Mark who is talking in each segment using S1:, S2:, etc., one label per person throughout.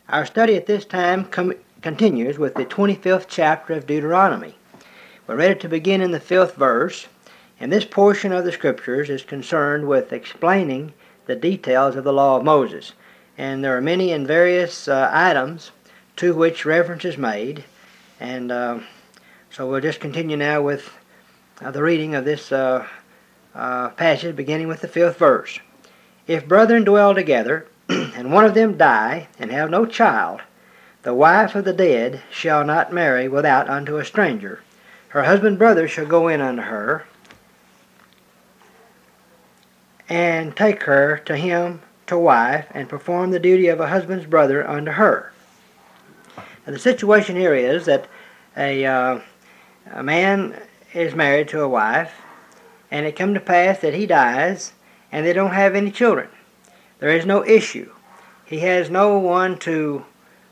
S1: Our study at this time continues with the 25th chapter of Deuteronomy. We're ready to begin in the 5th verse, and this portion of the Scriptures is concerned with explaining the details of the law of Moses. And there are many and various items to which reference is made, and so we'll just continue now with the reading of this passage, beginning with the 5th verse. If brethren dwell together, and one of them die, and have no child, the wife of the dead shall not marry without unto a stranger. Her husband's brother shall go in unto her, and take her to him to wife, and perform the duty of a husband's brother unto her. Now, the situation here is that a man is married to a wife, and it come to pass that he dies, and they don't have any children. There is no issue. He has no one to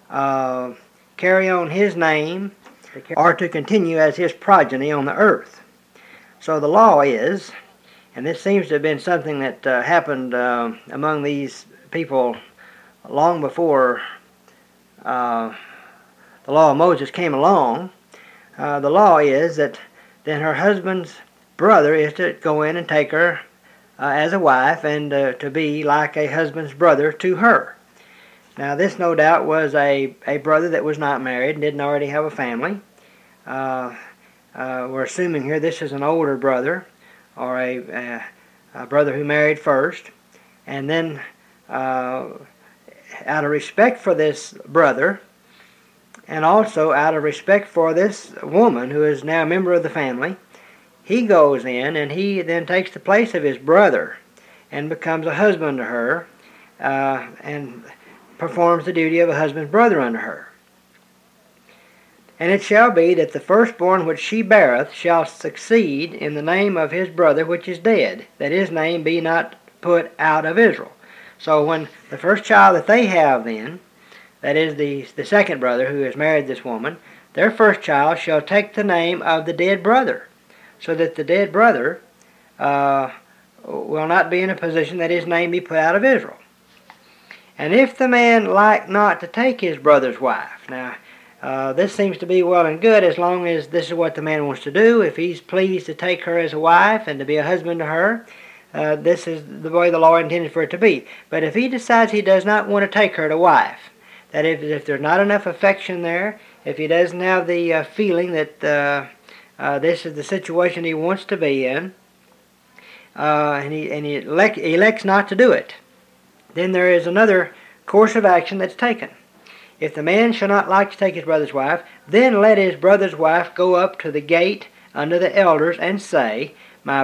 S1: carry on his name or to continue as his progeny on the earth. So the law is, and this seems to have been something that happened among these people long before the law of Moses came along. The law is that then her husband's brother is to go in and take her as a wife, and to be like a husband's brother to her. Now this no doubt was a brother that was not married and didn't already have a family. We're assuming here this is an older brother, or a brother who married first, and then out of respect for this brother, and also out of respect for this woman who is now a member of the family, he goes in and he then takes the place of his brother and becomes a husband to her, and performs the duty of a husband's brother unto her. And it shall be that the firstborn which she beareth shall succeed in the name of his brother which is dead, that his name be not put out of Israel. So when the first child that they have then, that is the second brother who has married this woman, their first child shall take the name of the dead brother, so that the dead brother will not be in a position that his name be put out of Israel. And if the man like not to take his brother's wife, now this seems to be well and good as long as this is what the man wants to do. If he's pleased to take her as a wife and to be a husband to her, this is the way the law intended for it to be. But if he decides he does not want to take her to wife, that if there's not enough affection there, if he doesn't have the feeling that this is the situation he wants to be in, and he elects not to do it, then there is another course of action that's taken. If the man shall not like to take his brother's wife, then let his brother's wife go up to the gate unto the elders and say, My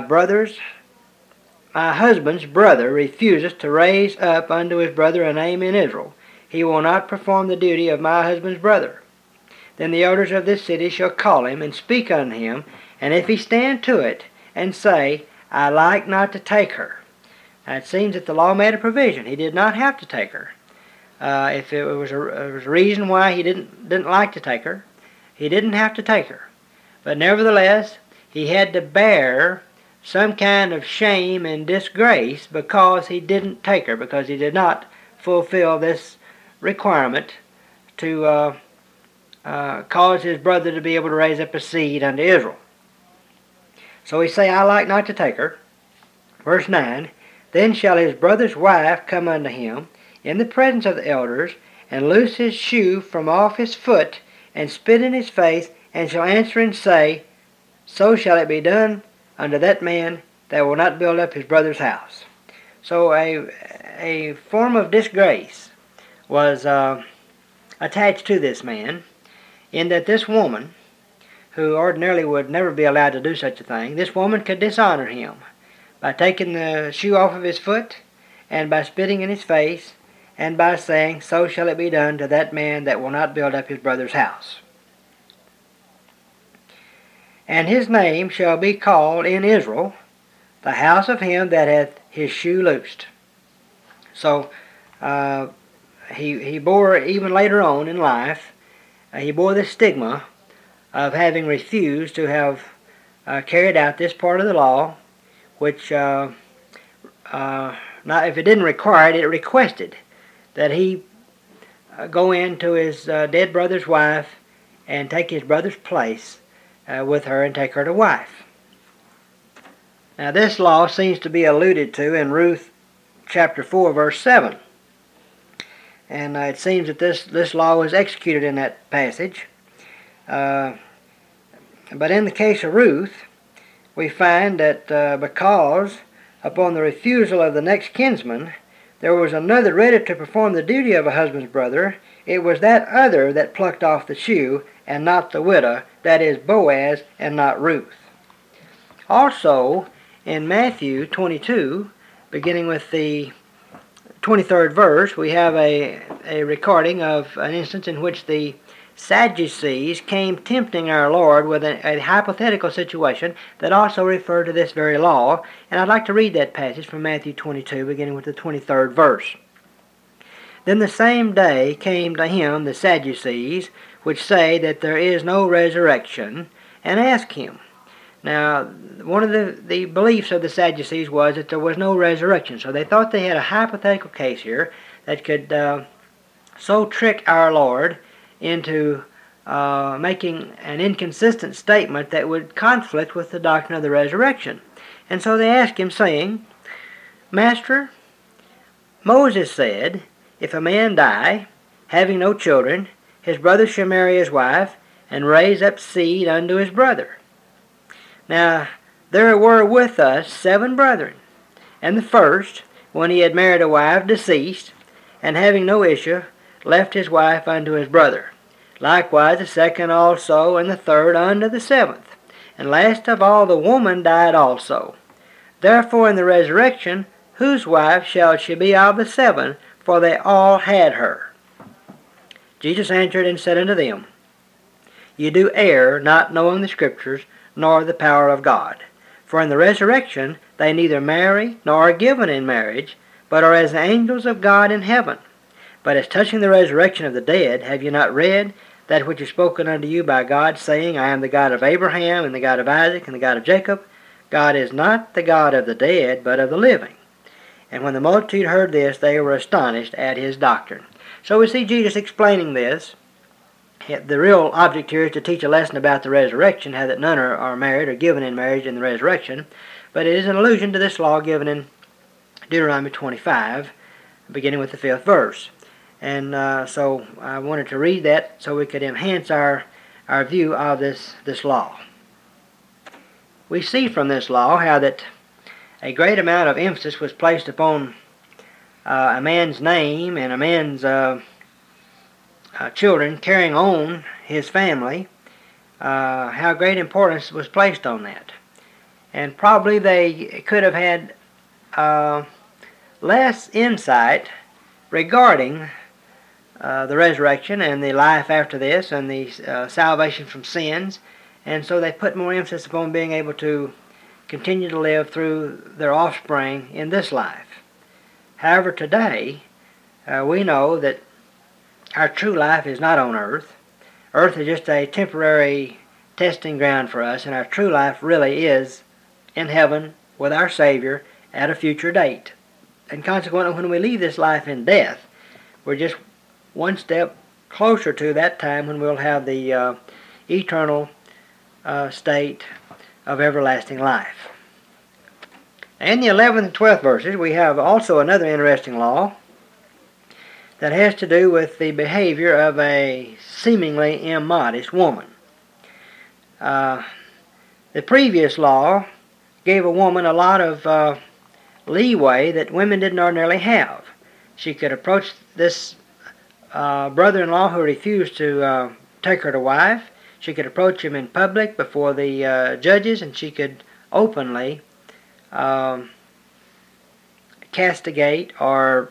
S1: husband's brother refuseth to raise up unto his brother a name in Israel. He will not perform the duty of my husband's brother. Then the elders of this city shall call him and speak unto him, and if he stand to it and say, I like not to take her. Now it seems that the law made a provision. He did not have to take her. If it was a reason why he didn't like to take her, he didn't have to take her. But nevertheless, he had to bear some kind of shame and disgrace because he didn't take her, because he did not fulfill this requirement to cause his brother to be able to raise up a seed unto Israel. So he say, I like not to take her. Verse 9, Then shall his brother's wife come unto him in the presence of the elders, and loose his shoe from off his foot, and spit in his face, and shall answer and say, So shall it be done unto that man that will not build up his brother's house. So a form of disgrace was attached to this man, in that this woman, who ordinarily would never be allowed to do such a thing, this woman could dishonor him by taking the shoe off of his foot, and by spitting in his face, and by saying, So shall it be done to that man that will not build up his brother's house. And his name shall be called in Israel, the house of him that hath his shoe loosed. So he bore, even later on in life, he bore the stigma of having refused to have carried out this part of the law, which, not if it didn't require it, it requested that he go into his dead brother's wife and take his brother's place with her and take her to wife. Now this law seems to be alluded to in Ruth chapter 4 verse 7. And it seems that this law was executed in that passage. But in the case of Ruth, we find that because upon the refusal of the next kinsman, there was another ready to perform the duty of a husband's brother, it was that other that plucked off the shoe, and not the widow, that is Boaz, and not Ruth. Also, in Matthew 22, beginning with the 23rd verse, we have a recording of an instance in which the Sadducees came tempting our Lord with a hypothetical situation that also referred to this very law, and I'd like to read that passage from Matthew 22, beginning with the 23rd verse. Then the same day came to him the Sadducees, which say that there is no resurrection, and asked him. Now, one of the beliefs of the Sadducees was that there was no resurrection, so they thought they had a hypothetical case here that could so trick our Lord into making an inconsistent statement that would conflict with the doctrine of the resurrection. And so they asked him, saying, Master, Moses said, if a man die, having no children, his brother shall marry his wife, and raise up seed unto his brother. Now, there were with us 7 brethren, and the first, when he had married a wife, deceased, and having no issue, left his wife unto his brother. Likewise the second also, and the third unto the 7th. And last of all the woman died also. Therefore in the resurrection, whose wife shall she be of the 7? For they all had her. Jesus answered and said unto them, Ye do err, not knowing the Scriptures, nor the power of God. For in the resurrection they neither marry, nor are given in marriage, but are as the angels of God in heaven. But as touching the resurrection of the dead, have ye not read that which is spoken unto you by God, saying, I am the God of Abraham, and the God of Isaac, and the God of Jacob? God is not the God of the dead, but of the living. And when the multitude heard this, they were astonished at his doctrine. So we see Jesus explaining this. The real object here is to teach a lesson about the resurrection, how that none are married or given in marriage in the resurrection. But it is an allusion to this law given in Deuteronomy 25, beginning with the 5th verse. And so I wanted to read that so we could enhance our view of this law. We see from this law how that a great amount of emphasis was placed upon a man's name and a man's children carrying on his family, how great importance was placed on that. And probably they could have had less insight regarding the resurrection and the life after this and the salvation from sins, and so they put more emphasis upon being able to continue to live through their offspring in this life. However, today we know that our true life is not on earth. Earth is just a temporary testing ground for us, and our true life really is in heaven with our Savior at a future date. And consequently, when we leave this life in death, we're just one step closer to that time when we'll have the eternal state of everlasting life. In the 11th and 12th verses, we have also another interesting law that has to do with the behavior of a seemingly immodest woman. The previous law gave a woman a lot of leeway that women didn't ordinarily have. She could approach this brother-in-law who refused to take her to wife. She could approach him in public before the judges, and she could openly castigate or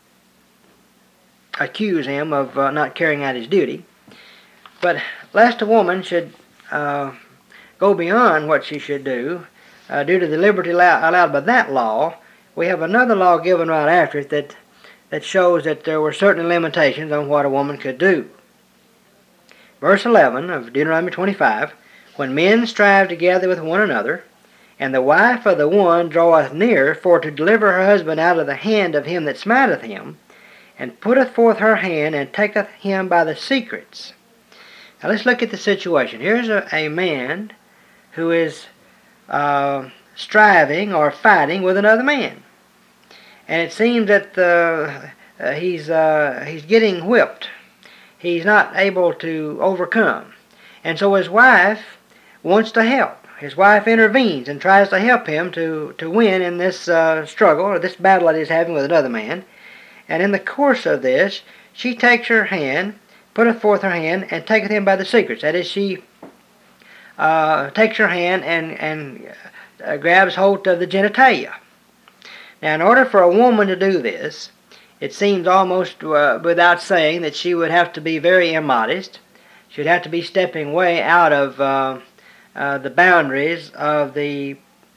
S1: accuse him of not carrying out his duty. But lest a woman should go beyond what she should do, due to the liberty allowed by that law, we have another law given right after it that shows that there were certain limitations on what a woman could do. Verse 11 of Deuteronomy 25, When men strive together with one another, and the wife of the one draweth near for to deliver her husband out of the hand of him that smiteth him, and putteth forth her hand, and taketh him by the secrets. Now let's look at the situation. Here's a man who is striving or fighting with another man. And it seems that he's getting whipped. He's not able to overcome. And so his wife wants to help. His wife intervenes and tries to help him to win in this struggle, or this battle that he's having with another man. And in the course of this, she takes her hand, putteth forth her hand, and taketh him by the secrets. That is, she takes her hand and grabs hold of the genitalia. Now, in order for a woman to do this, it seems almost without saying that she would have to be very immodest. She would have to be stepping way out of the boundaries of the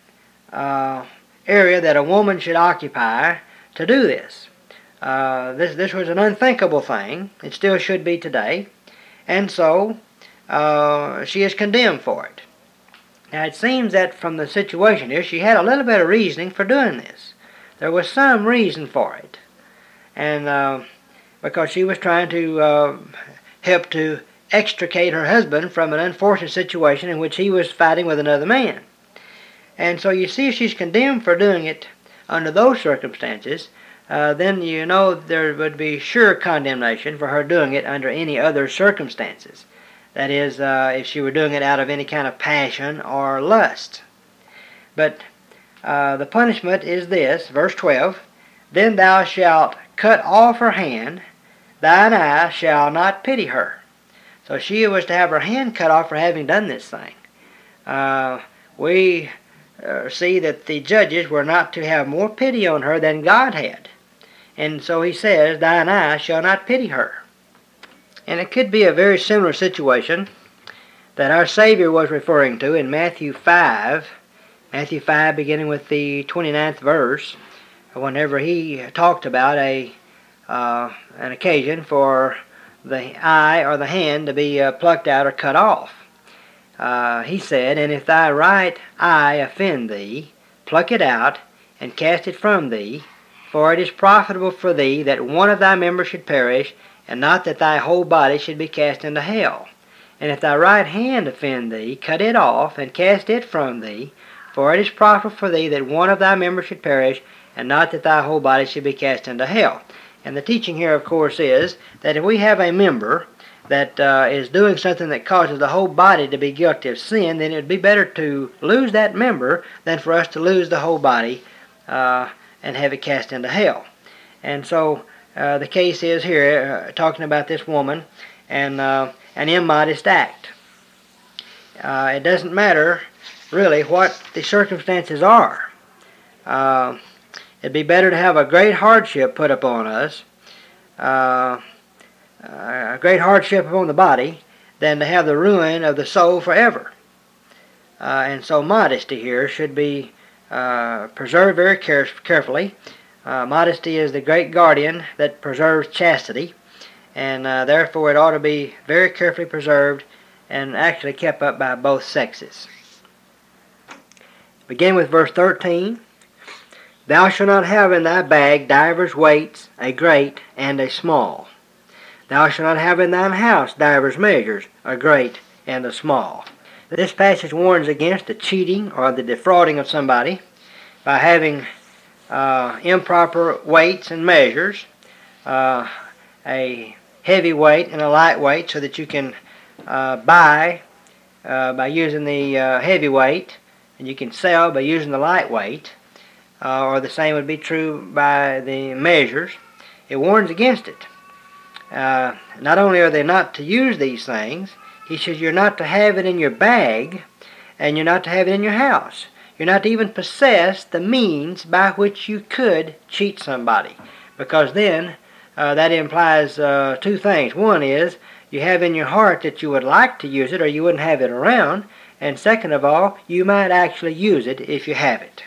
S1: area that a woman should occupy to do this. This was an unthinkable thing. It still should be today. And so she is condemned for it. Now, it seems that from the situation here, she had a little bit of reasoning for doing this. There was some reason for it. And because she was trying to help to extricate her husband from an unfortunate situation in which he was fighting with another man. And so you see, if she's condemned for doing it under those circumstances, then you know there would be sure condemnation for her doing it under any other circumstances. That is, if she were doing it out of any kind of passion or lust. But the punishment is this, verse 12, Then thou shalt cut off her hand, thine eye shall not pity her. So she was to have her hand cut off for having done this thing. We see that the judges were not to have more pity on her than God had. And so he says, thine eye shall not pity her. And it could be a very similar situation that our Savior was referring to in Matthew 5 beginning with the 29th verse, whenever he talked about an occasion for the eye or the hand to be plucked out or cut off. He said, And if thy right eye offend thee, pluck it out, and cast it from thee, for it is profitable for thee that one of thy members should perish, and not that thy whole body should be cast into hell. And if thy right hand offend thee, cut it off, and cast it from thee, for it is profitable for thee that one of thy members should perish, and not that thy whole body should be cast into hell. And the teaching here, of course, is that if we have a member that is doing something that causes the whole body to be guilty of sin, then it would be better to lose that member than for us to lose the whole body and have it cast into hell. And so the case is here, talking about this woman and an immodest act. It doesn't matter, really, what the circumstances are. It'd be better to have a great hardship put upon us, a great hardship upon the body, than to have the ruin of the soul forever. And so modesty here should be preserved very carefully. Modesty is the great guardian that preserves chastity, and therefore it ought to be very carefully preserved and actually kept up by both sexes. Begin with verse 13. Thou shalt not have in thy bag divers weights, a great and a small. Thou shalt not have in thine house divers measures, a great and a small. This passage warns against the cheating or the defrauding of somebody by having improper weights and measures, a heavy weight and a light weight, so that you can buy by using the heavy weight, and you can sell by using the light weight. Or the same would be true by the measures. It warns against it. Not only are they not to use these things, he says you're not to have it in your bag, and you're not to have it in your house. You're not to even possess the means by which you could cheat somebody, because then that implies two things. One is you have in your heart that you would like to use it, or you wouldn't have it around, and second of all, you might actually use it if you have it.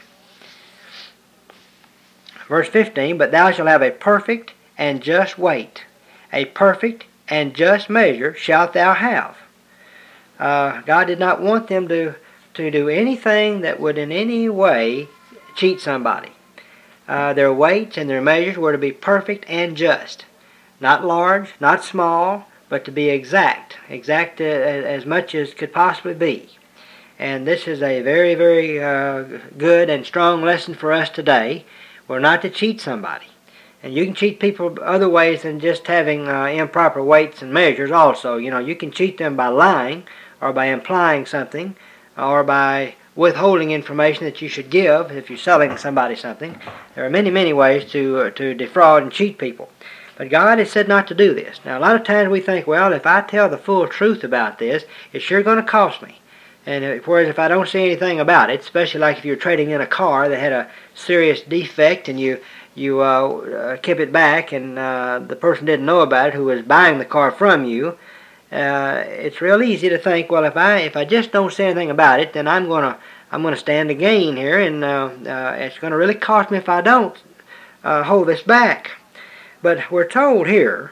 S1: Verse 15, But thou shalt have a perfect and just weight. A perfect and just measure shalt thou have. God did not want them to do anything that would in any way cheat somebody. their weights and their measures were to be perfect and just. Not large, not small, but to be exact as much as could possibly be. And this is a very, very good and strong lesson for us today. We're not to cheat somebody. And you can cheat people other ways than just having improper weights and measures also. You know, you can cheat them by lying or by implying something or by withholding information that you should give if you're selling somebody something. There are many, many ways to defraud and cheat people. But God has said not to do this. Now, a lot of times we think, well, if I tell the full truth about this, it's sure going to cost me. And whereas if I don't say anything about it, especially like if you're trading in a car that had a serious defect and you kept it back and the person didn't know about it who was buying the car from you, it's real easy to think, well, if I just don't say anything about it, then I'm gonna stand to gain here, and it's going to really cost me if I don't hold this back. But we're told here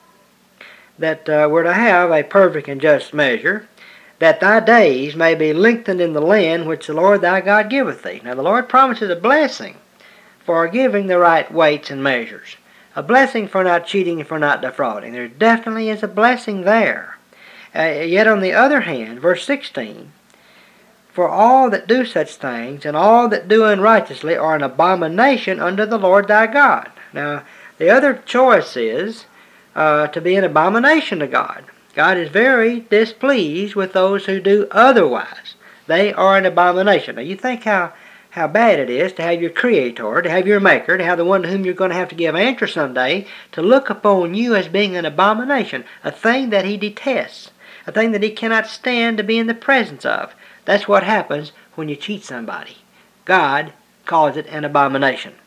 S1: that we're to have a perfect and just measure, that thy days may be lengthened in the land which the Lord thy God giveth thee. Now the Lord promises a blessing for giving the right weights and measures. A blessing for not cheating and for not defrauding. There definitely is a blessing there. Yet on the other hand, verse 16, for all that do such things and all that do unrighteously are an abomination unto the Lord thy God. Now the other choice is to be an abomination to God. God is very displeased with those who do otherwise. They are an abomination. Now you think how bad it is to have your Creator, to have your Maker, to have the one to whom you're going to have to give answer someday, to look upon you as being an abomination, a thing that He detests, a thing that He cannot stand to be in the presence of. That's what happens when you cheat somebody. God calls it an abomination.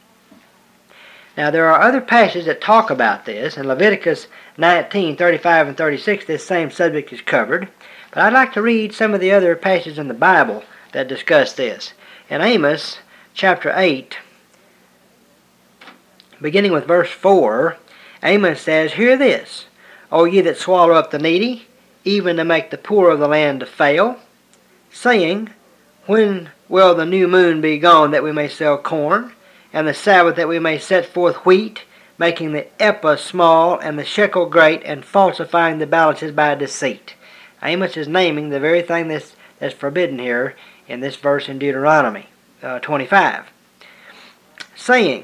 S1: Now there are other passages that talk about this. In Leviticus 19, 35 and 36, this same subject is covered. But I'd like to read some of the other passages in the Bible that discuss this. In Amos chapter 8, beginning with verse 4, Amos says, hear this, O ye that swallow up the needy, even to make the poor of the land to fail, saying, when will the new moon be gone that we may sell corn, and the Sabbath that we may set forth wheat, making the ephah small and the shekel great, and falsifying the balances by deceit. Amos is naming the very thing that's forbidden here in this verse in Deuteronomy 25. Saying,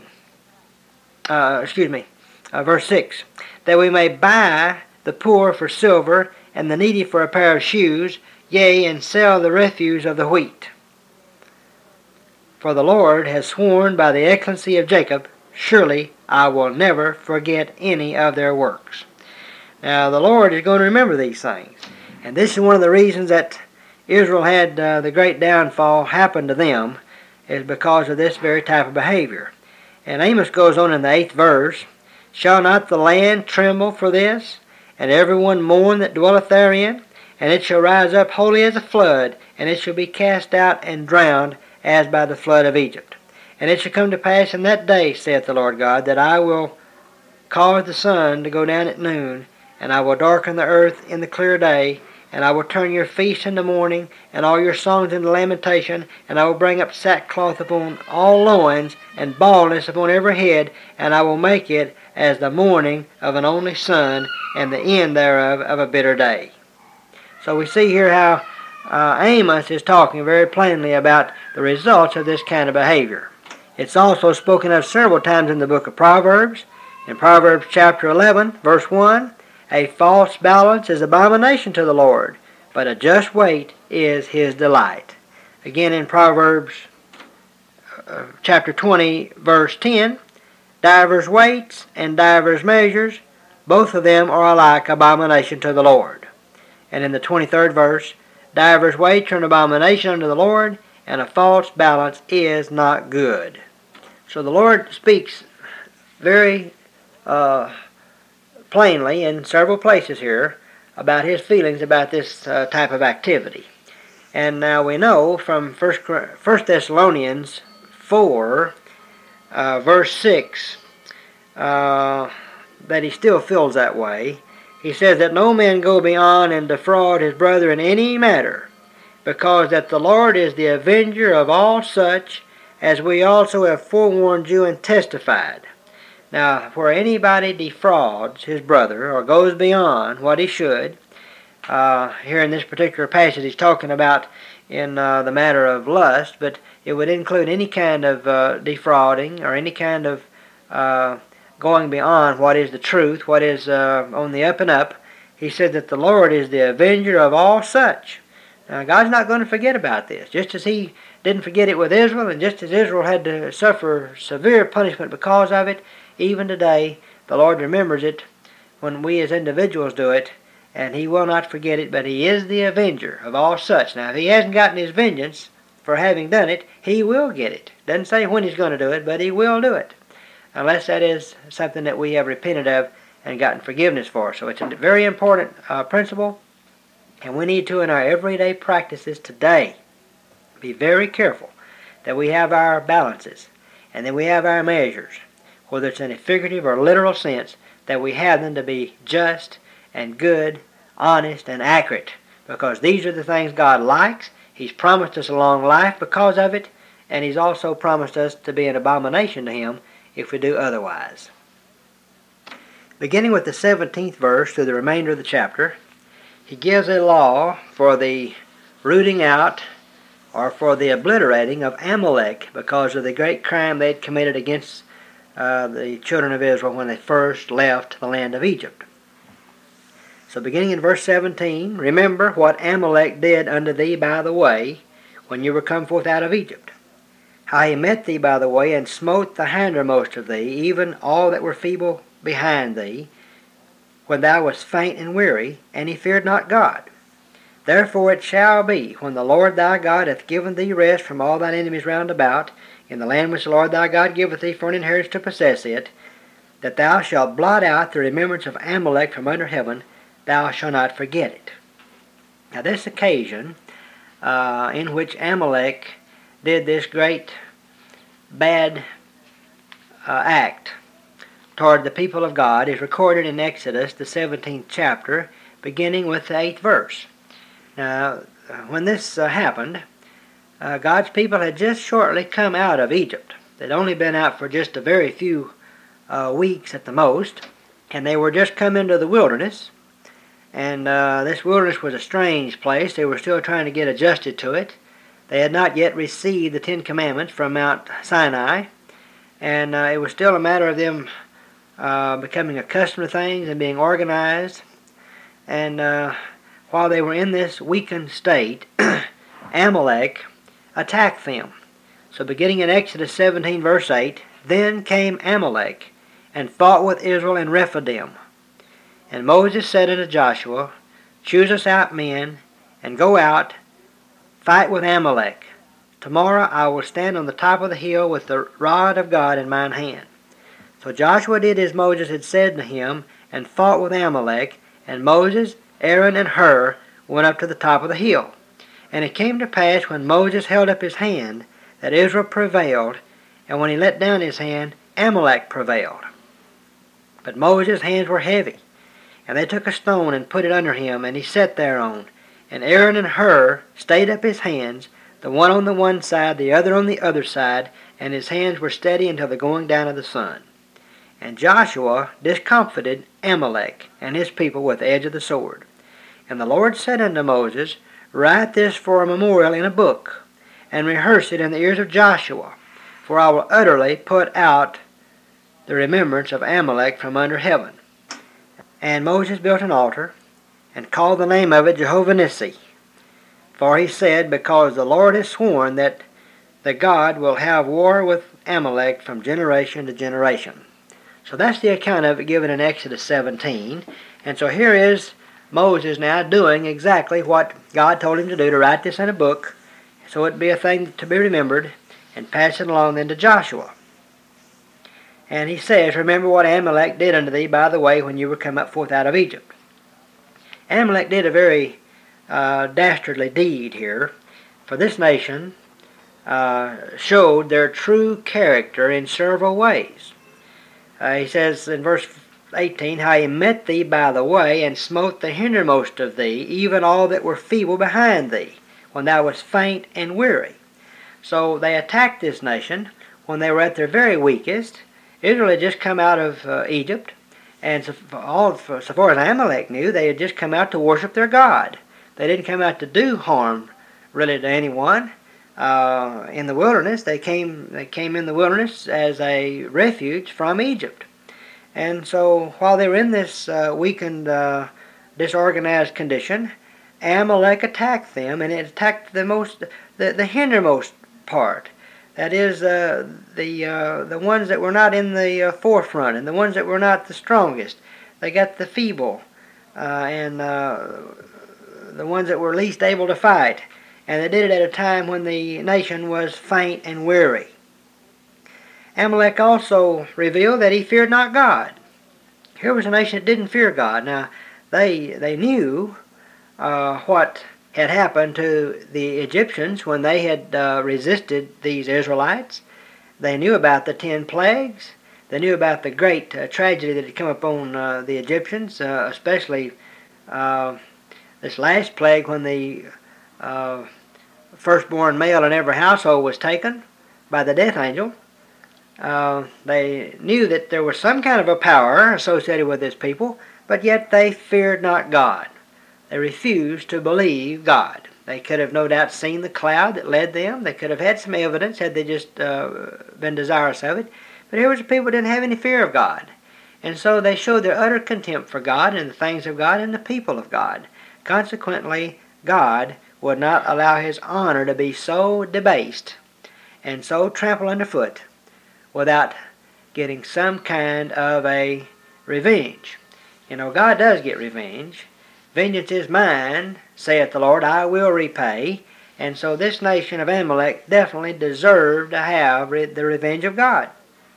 S1: verse 6, that we may buy the poor for silver, and the needy for a pair of shoes, yea, and sell the refuse of the wheat. For the Lord has sworn by the excellency of Jacob, surely I will never forget any of their works. Now the Lord is going to remember these things. And this is one of the reasons that Israel had the great downfall happen to them, is because of this very type of behavior. And Amos goes on in the 8th verse, shall not the land tremble for this, and everyone mourn that dwelleth therein? And it shall rise up wholly as a flood, and it shall be cast out and drowned, as by the flood of Egypt. And it shall come to pass in that day, saith the Lord God, that I will cause the sun to go down at noon, and I will darken the earth in the clear day, and I will turn your feast into mourning, and all your songs into lamentation, and I will bring up sackcloth upon all loins, and baldness upon every head, and I will make it as the mourning of an only son, and the end thereof of a bitter day. So we see here how Amos is talking very plainly about the results of this kind of behavior. It's also spoken of several times in the book of Proverbs. In Proverbs chapter 11, verse 1, a false balance is abomination to the Lord, but a just weight is His delight. Again in Proverbs chapter 20, verse 10, divers weights and divers measures, both of them are alike abomination to the Lord. And in the 23rd verse, divers weights are an abomination unto the Lord, and a false balance is not good. So the Lord speaks very plainly in several places here about His feelings about this type of activity. And now we know from 1 Thessalonians 4, verse 6, that He still feels that way. He says that no man go beyond and defraud his brother in any matter, because that the Lord is the avenger of all such, as we also have forewarned you and testified. Now, where anybody defrauds his brother or goes beyond what he should, here in this particular passage he's talking about in the matter of lust, but it would include any kind of defrauding or any kind of going beyond what is the truth, what is on the up and up. He said that the Lord is the avenger of all such. Now, God's not going to forget about this. Just as He didn't forget it with Israel, and just as Israel had to suffer severe punishment because of it, even today the Lord remembers it when we as individuals do it, and He will not forget it, but He is the avenger of all such. Now, if He hasn't gotten His vengeance for having done it, He will get it. Doesn't say when He's going to do it, but He will do it, unless that is something that we have repented of and gotten forgiveness for. So it's a very important principle, and we need to, in our everyday practices today, be very careful that we have our balances and that we have our measures, whether it's in a figurative or literal sense, that we have them to be just and good, honest and accurate, because these are the things God likes. He's promised us a long life because of it, and He's also promised us to be an abomination to Him if we do otherwise. Beginning with the 17th verse through the remainder of the chapter, he gives a law for the rooting out or for the obliterating of Amalek because of the great crime they had committed against the children of Israel when they first left the land of Egypt. So beginning in verse 17, remember what Amalek did unto thee by the way when you were come forth out of Egypt, how he met thee by the way and smote the hindermost of thee, even all that were feeble behind thee, when thou wast faint and weary, and he feared not God. Therefore it shall be, when the Lord thy God hath given thee rest from all thine enemies round about, in the land which the Lord thy God giveth thee for an inheritance to possess it, that thou shalt blot out the remembrance of Amalek from under heaven, thou shalt not forget it. Now this occasion in which Amalek did this great bad act toward the people of God is recorded in Exodus, the 17th chapter, beginning with the 8th verse. Now, when this happened, God's people had just shortly come out of Egypt. They'd only been out for just a very few weeks at the most, and they were just come into the wilderness. And this wilderness was a strange place. They were still trying to get adjusted to it. They had not yet received the Ten Commandments from Mount Sinai, and it was still a matter of them becoming accustomed to things and being organized. And while they were in this weakened state, Amalek attacked them. So beginning in Exodus 17 verse 8, then came Amalek and fought with Israel in Rephidim. And Moses said unto Joshua, choose us out men, and go out, fight with Amalek. Tomorrow I will stand on the top of the hill with the rod of God in mine hand. So Joshua did as Moses had said to him, and fought with Amalek, and Moses, Aaron, and Hur went up to the top of the hill. And it came to pass, when Moses held up his hand, that Israel prevailed, and when he let down his hand, Amalek prevailed. But Moses' hands were heavy, and they took a stone and put it under him, and he sat thereon. And Aaron and Hur stayed up his hands, the one on the one side, the other on the other side, and his hands were steady until the going down of the sun. And Joshua discomfited Amalek and his people with the edge of the sword. And the Lord said unto Moses, write this for a memorial in a book, and rehearse it in the ears of Joshua, for I will utterly put out the remembrance of Amalek from under heaven. And Moses built an altar, and called the name of it Jehovah Nissi. For he said, because the Lord has sworn that the God will have war with Amalek from generation to generation. So that's the account of it given in Exodus 17. And so here is Moses now doing exactly what God told him to do, to write this in a book, so it'd be a thing to be remembered, and pass it along then to Joshua. And he says, remember what Amalek did unto thee by the way when you were come up forth out of Egypt. Amalek did a very dastardly deed here, for this nation showed their true character in several ways. He says in verse 18, how he met thee by the way, and smote the hindermost of thee, even all that were feeble behind thee, when thou wast faint and weary. So they attacked this nation when they were at their very weakest. Israel had just come out of Egypt, and so far as Amalek knew, they had just come out to worship their God. They didn't come out to do harm, really, to anyone. In the wilderness, they came in the wilderness as a refuge from Egypt. And so while they were in this weakened, disorganized condition, Amalek attacked them, and it attacked the hindermost part. That is, the ones that were not in the forefront, and the ones that were not the strongest. They got the feeble, and the ones that were least able to fight. And they did it at a time when the nation was faint and weary. Amalek also revealed that he feared not God. Here was a nation that didn't fear God. Now, they knew what had happened to the Egyptians when they had resisted these Israelites. They knew about the 10 plagues. They knew about the great tragedy that had come upon the Egyptians, especially this last plague when the firstborn male in every household was taken by the death angel. They knew that there was some kind of a power associated with this people, but yet they feared not God. They refused to believe God. They could have no doubt seen the cloud that led them. They could have had some evidence had they just been desirous of it. But here was a people who didn't have any fear of God. And so they showed their utter contempt for God and the things of God and the people of God. Consequently, God would not allow his honor to be so debased and so trampled underfoot without getting some kind of a revenge. You know, God does get revenge. Vengeance is mine, saith the Lord, I will repay. And so this nation of Amalek definitely deserved to have the revenge of God.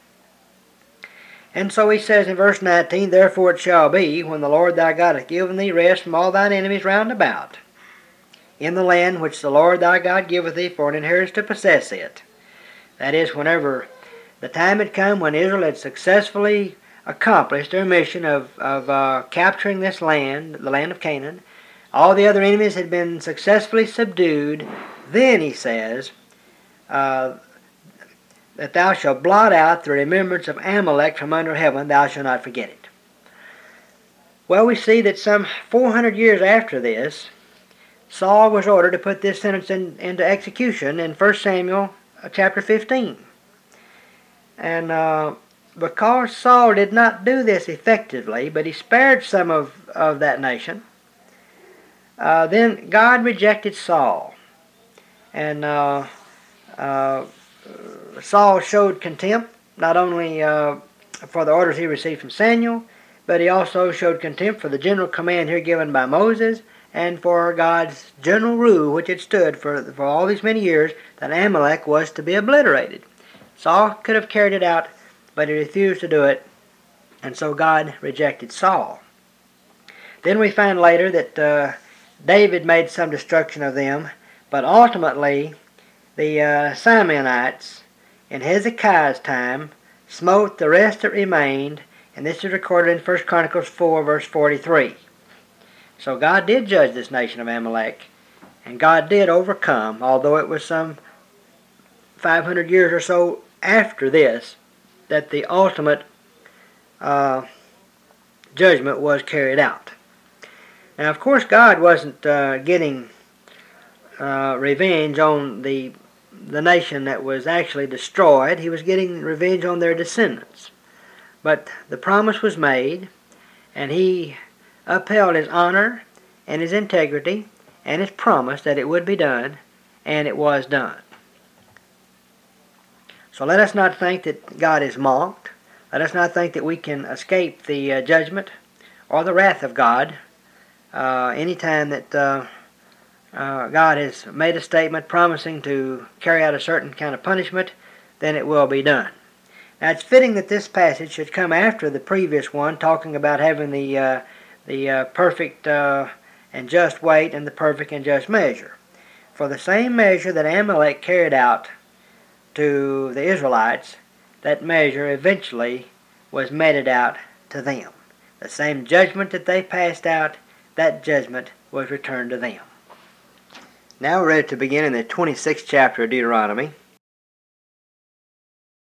S1: And so he says in verse 19, Therefore it shall be, when the Lord thy God hath given thee rest from all thine enemies round about, in the land which the Lord thy God giveth thee for an inheritance to possess it. That is, whenever the time had come when Israel had successfully accomplished their mission of capturing this land, the land of Canaan, all the other enemies had been successfully subdued, then he says that thou shalt blot out the remembrance of Amalek from under heaven, thou shalt not forget it. Well, we see that some 400 years after this, Saul was ordered to put this sentence into execution in 1 Samuel chapter 15. And because Saul did not do this effectively, but he spared some of that nation, then God rejected Saul. And Saul showed contempt, not only for the orders he received from Samuel, but he also showed contempt for the general command here given by Moses, and for God's general rule, which had stood for all these many years, that Amalek was to be obliterated. Saul could have carried it out, but he refused to do it, and so God rejected Saul. Then we find later that David made some destruction of them, but ultimately the Simeonites in Hezekiah's time smote the rest that remained, and this is recorded in 1 Chronicles 4, verse 43. So God did judge this nation of Amalek, and God did overcome, although it was some 500 years or so after this that the ultimate judgment was carried out. Now, of course, God wasn't getting revenge on the nation that was actually destroyed. He was getting revenge on their descendants. But the promise was made, and he upheld his honor and his integrity and his promise that it would be done, and it was done. So let us not think that God is mocked. Let us not think that we can escape the judgment or the wrath of God any time that God has made a statement promising to carry out a certain kind of punishment, then it will be done. Now it's fitting that this passage should come after the previous one, talking about having the perfect and just weight and the perfect and just measure. For the same measure that Amalek carried out to the Israelites, that measure eventually was meted out to them. The same judgment that they passed out, that judgment was returned to them. Now we're ready to begin in the 26th chapter of Deuteronomy.